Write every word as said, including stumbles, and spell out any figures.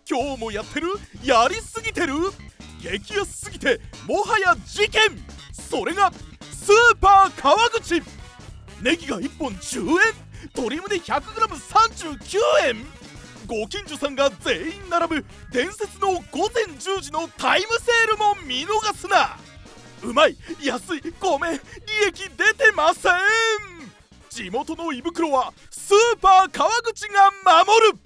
今日もやってる、やりすぎてる、激安すぎてもはや事件。それがスーパー川口。ネギがいっぽんじゅうえん、鶏胸 ひゃくグラムさんじゅうきゅうえん。ご近所さんが全員並ぶ伝説のごぜんじゅうじのタイムセールも見逃すな。うまい、安い、ごめん、利益出てません。地元の胃袋はスーパー川口が守る。